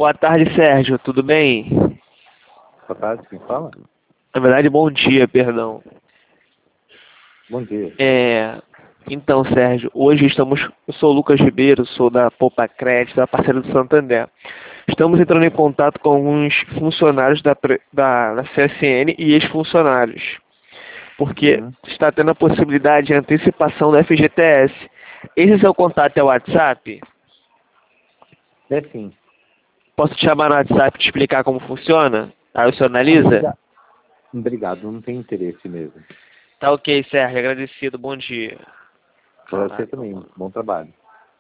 Boa tarde, Sérgio. Tudo bem? Boa tarde, quem fala? Na verdade, bom dia, perdão. Bom dia. Então, Sérgio, hoje eu sou o Lucas Ribeiro, sou da Poupa Crédito, da parceira do Santander. Estamos entrando em contato com alguns funcionários da CSN e ex-funcionários, porque está tendo a possibilidade de antecipação do FGTS. Esse seu contato é o WhatsApp? É sim. Posso te chamar no WhatsApp e te explicar como funciona? Aí o senhor analisa? Obrigado, não tenho interesse mesmo. Tá ok, Sérgio. Agradecido. Bom dia. Para você também, bom trabalho.